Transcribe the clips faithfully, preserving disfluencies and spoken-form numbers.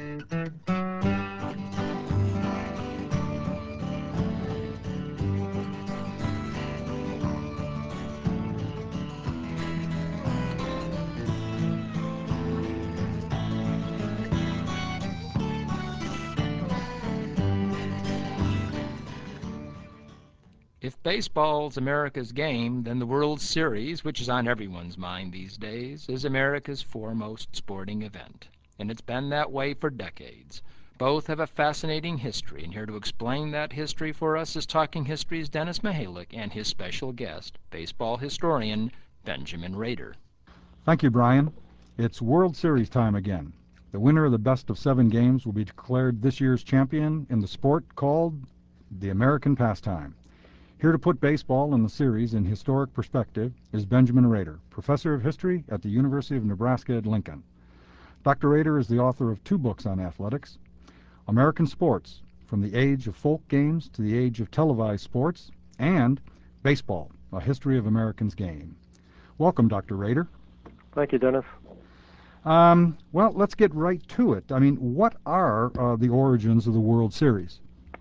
If baseball's America's game, then the World Series, which is on everyone's mind these days, is America's foremost sporting event. And it's been that way for decades. Both have a fascinating history, and here to explain that history for us is Talking History's Dennis Mihalik and his special guest, baseball historian Benjamin Rader. Thank you, Brian. It's World Series time again. The winner of the best of seven games will be declared this year's champion in the sport called the American pastime. Here to put baseball and the series in historic perspective is Benjamin Rader, professor of history at the University of Nebraska at Lincoln. Doctor Rader is the author of two books on athletics, American Sports, From the Age of Folk Games to the Age of Televised Sports, and Baseball, A History of Americans' Game. Welcome, Doctor Rader. Thank you, Dennis. Um, well, let's get right to it. I mean, what are uh, the origins of the World Series?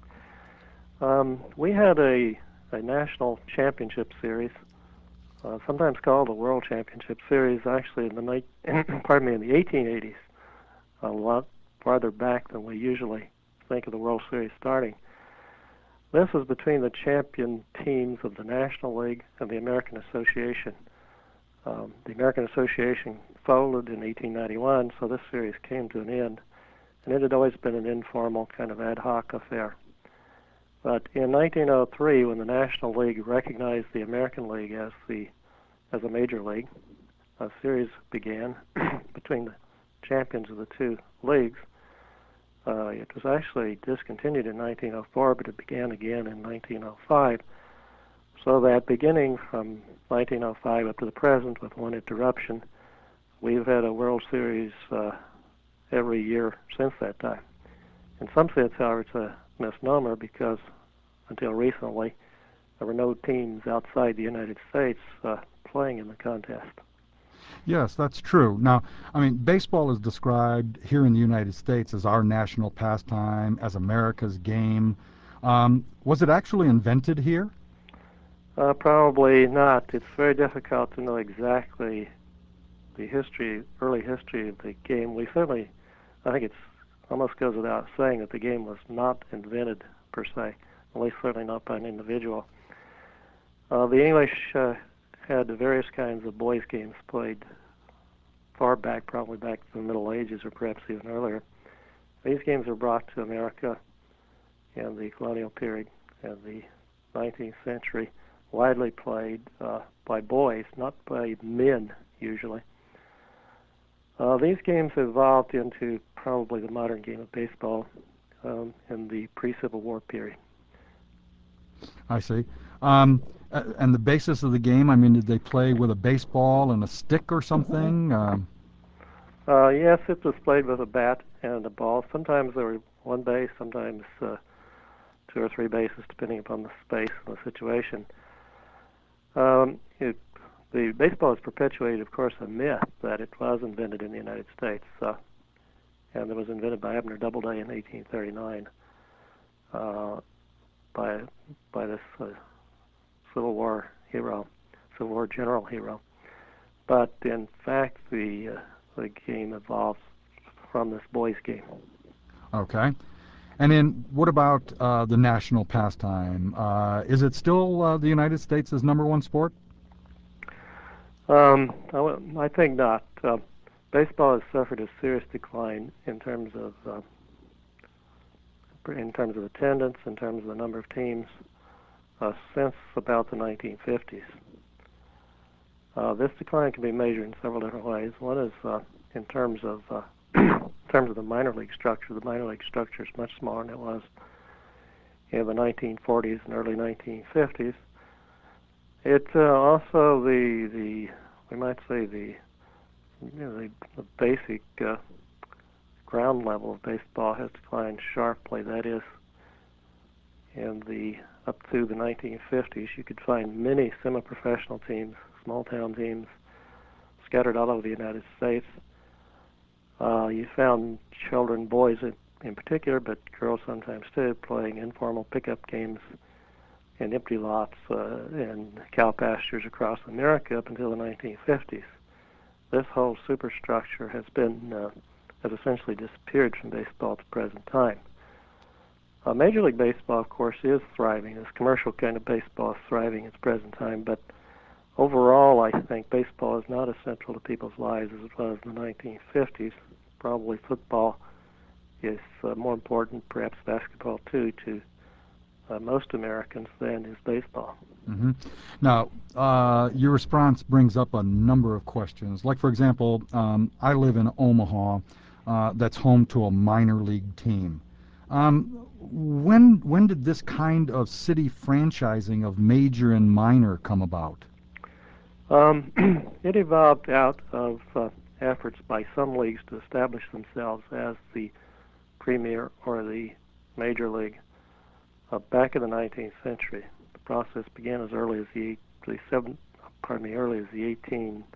Um, we had a a national championship series, uh, sometimes called the World Championship Series, actually in the night, pardon me, in the eighteen eighties, a lot farther back than we usually think of the World Series starting. This was between the champion teams of the National League and the American Association. Um, the American Association folded in eighteen ninety-one, so this series came to an end, and it had always been an informal kind of ad hoc affair. But in nineteen oh three, when the National League recognized the American League as the as a major league, a series began between the champions of the two leagues. Uh, it was actually discontinued in nineteen oh four, but it began again in nineteen oh five. So that beginning from nineteen oh five up to the present, with one interruption, we've had a World Series uh, every year since that time. In some sense, however, it's a misnomer because until recently there were no teams outside the United States uh, playing in the contest. Yes, that's true. Now, I mean, baseball is described here in the United States as our national pastime, as America's game. Um, was it actually invented here? Uh, probably not. It's very difficult to know exactly the history, early history of the game. We certainly, I think it's almost goes without saying that the game was not invented per se, at least certainly not by an individual. Uh, the English uh, had various kinds of boys' games played far back, probably back to the Middle Ages or perhaps even earlier. These games were brought to America in the colonial period and the nineteenth century, widely played uh, by boys, not by men usually. Uh, these games evolved into probably the modern game of baseball um, in the pre-Civil War period. I see. Um, and the basis of the game, I mean, did they play with a baseball and a stick or something? Um, uh, yes, it was played with a bat and a ball. Sometimes there were one base, sometimes uh, two or three bases, depending upon the space and the situation. Um, it, the baseball has perpetuated, of course, a myth that it was invented in the United States, uh, and it was invented by Abner Doubleday in eighteen thirty-nine uh, by by this uh, Civil War hero, Civil War general hero. But in fact, the uh, the game evolved from this boys' game. okay. And then what about uh, the national pastime? Uh, is it still uh, the United States' number one sport? Um, I, w- I think not. Uh, baseball has suffered a serious decline in terms of uh, in terms of attendance, in terms of the number of teams, uh, since about the nineteen fifties. Uh, this decline can be measured in several different ways. One is uh, in terms of uh, in terms of the minor league structure. The minor league structure is much smaller than it was in the nineteen forties and early nineteen fifties. It uh, also the the we might say the you know the, the basic uh, ground level of baseball has declined sharply. That is, in the up through the nineteen fifties, you could find many semi-professional teams, small town teams, scattered all over the United States. Uh, you found children, boys in, in particular, but girls sometimes too, playing informal pickup games in empty lots uh, and cow pastures across America up until the nineteen fifties. This whole superstructure has been uh, has essentially disappeared from baseball at the present time. Uh, Major League Baseball, of course, is thriving. This commercial kind of baseball is thriving at the present time, but overall, I think baseball is not as central to people's lives as it was in the nineteen fifties. Probably football is uh, more important, perhaps basketball too, to uh, most Americans than is baseball. Mm-hmm. Now, uh, your response brings up a number of questions. Like, for example, um, I live in Omaha, uh, that's home to a minor league team. Um, when when did this kind of city franchising of major and minor come about? Um, it evolved out of uh, efforts by some leagues to establish themselves as the premier or the major league uh, back in the nineteenth century. The process began as early as the, the seven, pardon me, early as the eighteen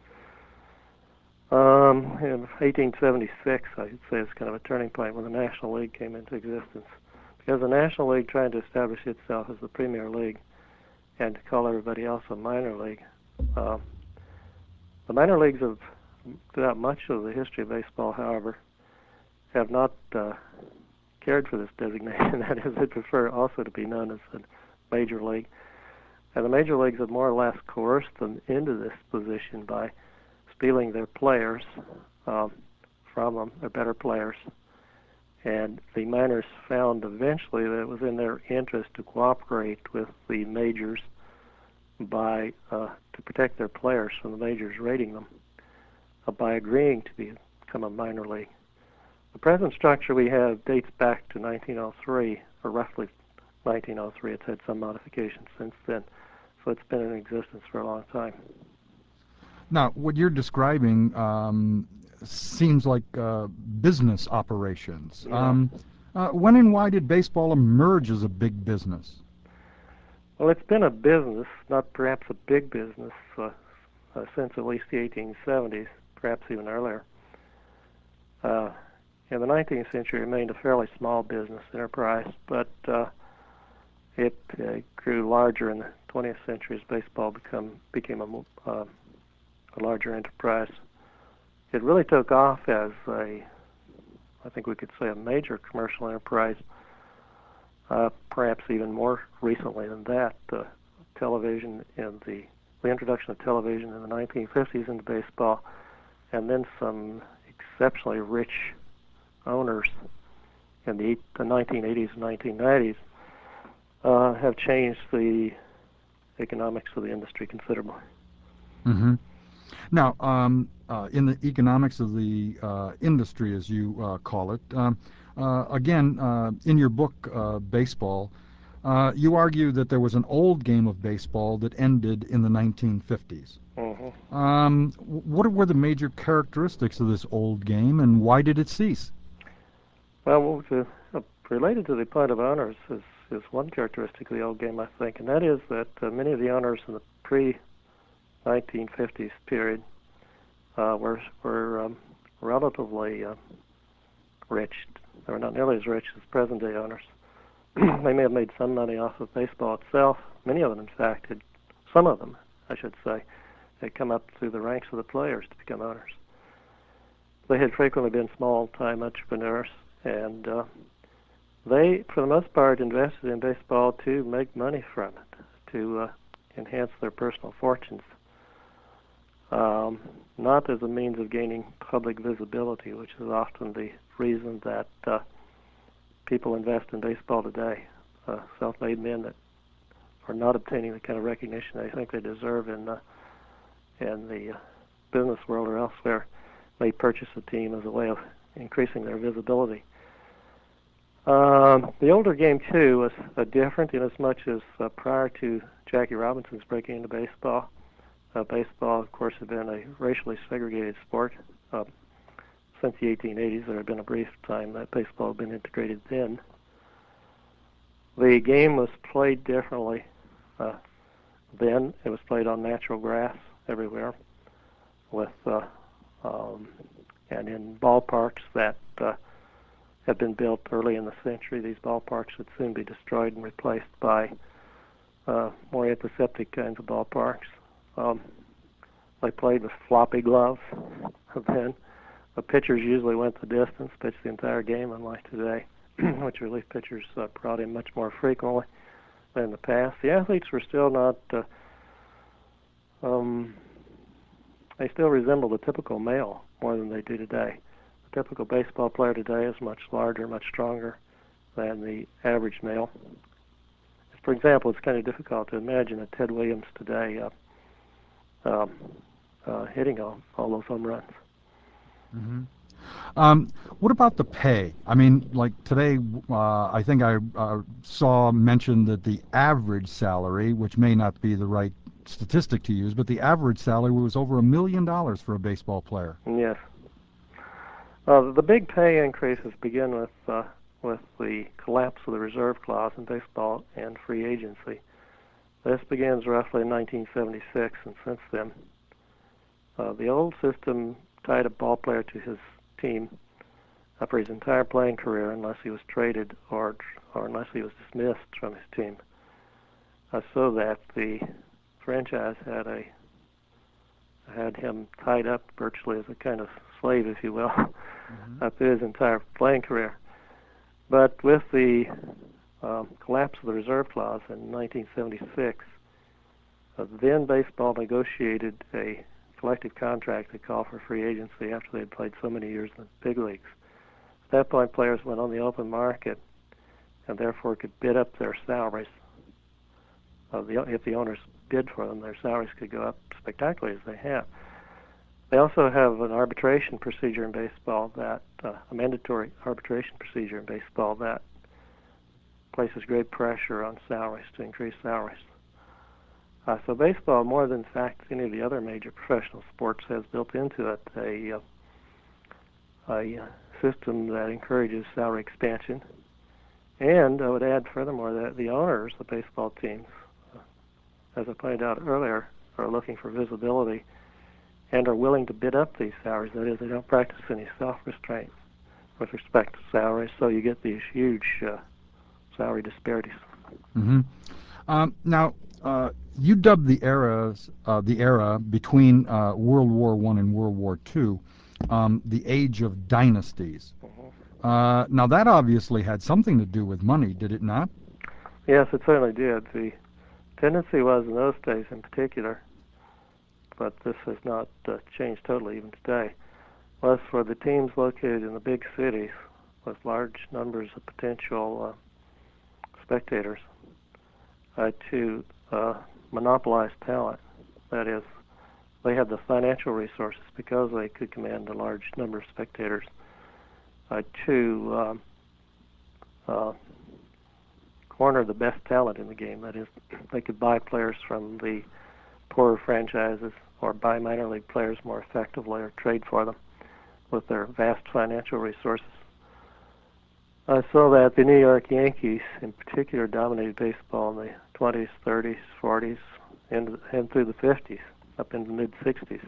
um, in eighteen seventy-six. I'd say it's kind of a turning point when the National League came into existence, because the National League tried to establish itself as the premier league and to call everybody else a minor league. Uh, the minor leagues have, throughout much of the history of baseball, however, have not uh, cared for this designation. That is, they prefer also to be known as a major league. And the major leagues have more or less coerced them into this position by stealing their players um, from them, their better players. And the minors found eventually that it was in their interest to cooperate with the majors by uh, to protect their players from the majors raiding them uh, by agreeing to be, become a minor league. The present structure we have dates back to nineteen oh three, or roughly nineteen oh three. It's had some modifications since then, so it's been in existence for a long time. Now, what you're describing um, seems like uh, business operations. Yeah. Um, uh, when and why did baseball emerge as a big business? Well, it's been a business, not perhaps a big business, uh, uh, since at least the eighteen seventies, perhaps even earlier. Uh, in the nineteenth century, it remained a fairly small business enterprise, but uh, it uh, grew larger in the twentieth century as baseball become, became a, uh, a larger enterprise. It really took off as a, I think we could say, a major commercial enterprise, uh, perhaps even more recently than that. Uh, television and the, the introduction of television in the nineteen fifties into baseball, and then some exceptionally rich owners in the, the nineteen eighties and nineteen nineties uh, have changed the economics of the industry considerably. Mm-hmm. Now, um, uh, in the economics of the uh, industry, as you uh, call it, um, uh, again, uh, in your book, uh, Baseball, uh, you argue that there was an old game of baseball that ended in the nineteen fifties. Mm-hmm. Um, what were the major characteristics of this old game, and why did it cease? Well, to, uh, related to the point of owners is, is one characteristic of the old game, I think, and that is that uh, many of the owners in the pre nineteen fifties period uh, were were um, relatively uh, rich. They were not nearly as rich as present-day owners. They may have made some money off of baseball itself. Many of them, in fact, had, some of them, I should say, had come up through the ranks of the players to become owners. They had frequently been small-time entrepreneurs, and uh, they, for the most part, invested in baseball to make money from it, to uh, enhance their personal fortunes. Um, not as a means of gaining public visibility, which is often the reason that uh, people invest in baseball today. Uh, self-made men that are not obtaining the kind of recognition they think they deserve in, uh, in the uh, business world or elsewhere may purchase a team as a way of increasing their visibility. Um, the older game, too, was uh, different in as much as uh, prior to Jackie Robinson's breaking into baseball, Uh, baseball, of course, had been a racially segregated sport. Uh, since the eighteen eighties, there had been a brief time that baseball had been integrated then. The game was played differently uh, then. It was played on natural grass everywhere with uh, um, and in ballparks that uh, had been built early in the century, these ballparks would soon be destroyed and replaced by uh, more antiseptic kinds of ballparks. Um, they played with floppy gloves then. The pitchers usually went the distance, pitched the entire game, unlike today, which relief pitchers uh, brought in much more frequently than in the past. The athletes were still not, uh, um, they still resemble the typical male more than they do today. The typical baseball player today is much larger, much stronger than the average male. For example, it's kind of difficult to imagine a Ted Williams today uh, um, uh, hitting all, all those home runs. Mm-hmm. Um, what about the pay? I mean, like today, uh, I think I uh, saw mentioned that the average salary, which may not be the right statistic to use, but the average salary was over a million dollars for a baseball player. Yes. Uh, the big pay increases begin with uh, with the collapse of the reserve clause in baseball and free agency. This begins roughly in nineteen seventy-six, and since then, uh, the old system tied a ball player to his team uh, for his entire playing career unless he was traded or or unless he was dismissed from his team, uh, so that the franchise had a had him tied up virtually as a kind of slave, if you will, mm-hmm. uh, through his entire playing career. But with the um, collapse of the reserve clause in nineteen seventy-six, uh, then baseball negotiated a collective contract to call for free agency after they had played so many years in the big leagues. At that point, players went on the open market and therefore could bid up their salaries. Uh, the, if the owners bid for them, their salaries could go up spectacularly, as they have. They also have an arbitration procedure in baseball that, uh, a mandatory arbitration procedure in baseball that places great pressure on salaries to increase salaries. Uh, so baseball, more than in fact any of the other major professional sports, has built into it a, uh, a system that encourages salary expansion. And I would add furthermore that the owners of baseball teams, uh, as I pointed out earlier, are looking for visibility and are willing to bid up these salaries. That is, they don't practice any self-restraint with respect to salaries, so you get these huge uh, salary disparities. Mm-hmm. Um, now, uh, you dubbed the eras, uh, the era between uh, World War One and World War Two, um, the age of dynasties. Mm-hmm. Uh, now, that obviously had something to do with money, did it not? Yes, it certainly did. The tendency was in those days, in particular, but this has not uh, changed totally even today, was for the teams located in the big cities with large numbers of potential uh, spectators uh, to uh, monopolize talent. That is, they had the financial resources because they could command a large number of spectators uh, to um, uh, corner the best talent in the game. That is, they could buy players from the poorer franchises or buy minor league players more effectively or trade for them with their vast financial resources. Uh, so that the New York Yankees, in particular, dominated baseball in the twenties, thirties, forties, and, and through the fifties, up into the mid-sixties.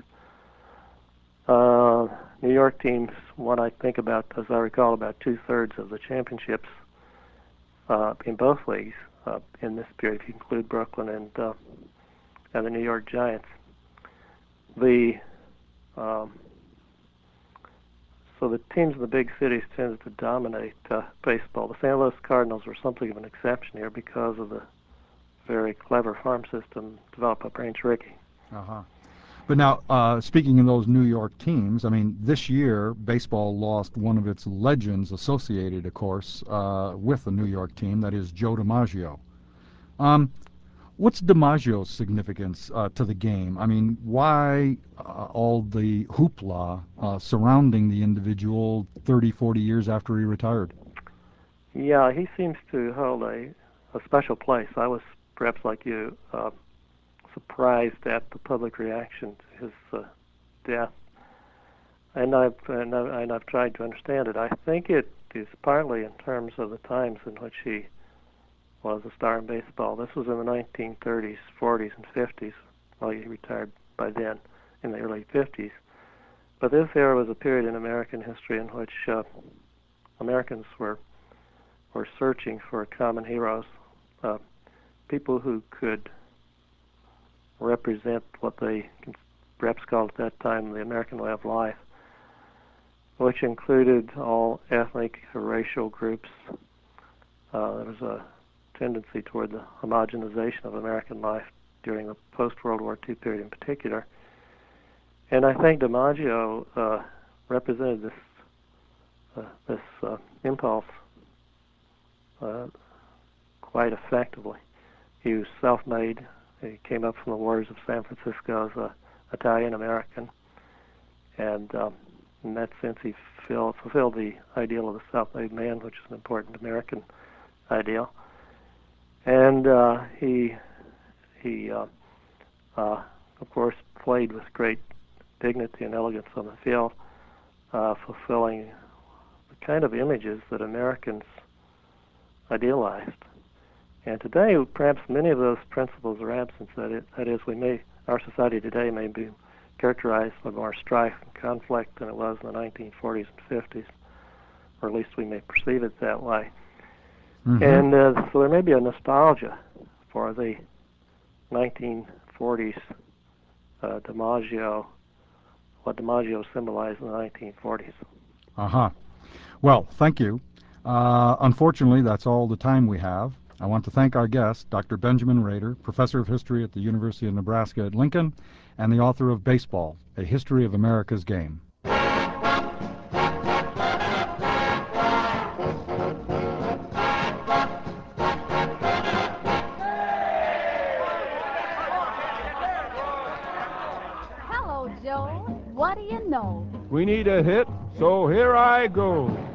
Uh, New York teams won, I think, about, as I recall, about two-thirds of the championships uh, in both leagues uh, in this period, if you include Brooklyn and uh, and the New York Giants. The um, so the teams in the big cities tended to dominate uh, baseball. The Saint Louis Cardinals were something of an exception here because of the very clever farm system developed by Branch Rickey. Uh-huh. But now, uh, speaking of those New York teams, I mean, this year baseball lost one of its legends associated, of course, uh, with the New York team. That is Joe DiMaggio. Um, what's DiMaggio's significance uh, to the game? I mean, why uh, all the hoopla uh, surrounding the individual thirty, forty years after he retired? Yeah, he seems to hold a, a special place. I was, perhaps like you, uh, surprised at the public reaction to his uh, death, and I've and I've, and I've tried to understand it. I think it is partly in terms of the times in which he was a star in baseball. This was in the nineteen thirties, forties, and fifties. Well, he retired by then in the early fifties, but this era was a period in American history in which uh, Americans were were searching for common heroes, uh, people who could represent what they perhaps called at that time the American way of life, which included all ethnic or racial groups. Uh, there was a tendency toward the homogenization of American life during the post-World War Two period in particular. And I think DiMaggio uh, represented this uh, this uh, impulse uh, quite effectively. He was self-made. He came up from the waters of San Francisco as an Italian-American, and um, in that sense he filled, fulfilled the ideal of the self-made man, which is an important American ideal. And uh, he, he uh, uh, of course, played with great dignity and elegance on the field, uh, fulfilling the kind of images that Americans idealized. And today, perhaps many of those principles are absent. That is, that is, we may, our society today may be characterized by more strife and conflict than it was in the nineteen forties and fifties, or at least we may perceive it that way. Mm-hmm. And uh, so there may be a nostalgia for the nineteen forties uh, DiMaggio, what DiMaggio symbolized in the nineteen forties. Uh-huh. Well, thank you. Uh, unfortunately, that's all the time we have. I want to thank our guest, Doctor Benjamin Rader, Professor of History at the University of Nebraska at Lincoln, and the author of Baseball, A History of America's Game. Hello, Joe. What do you know? We need a hit, so here I go.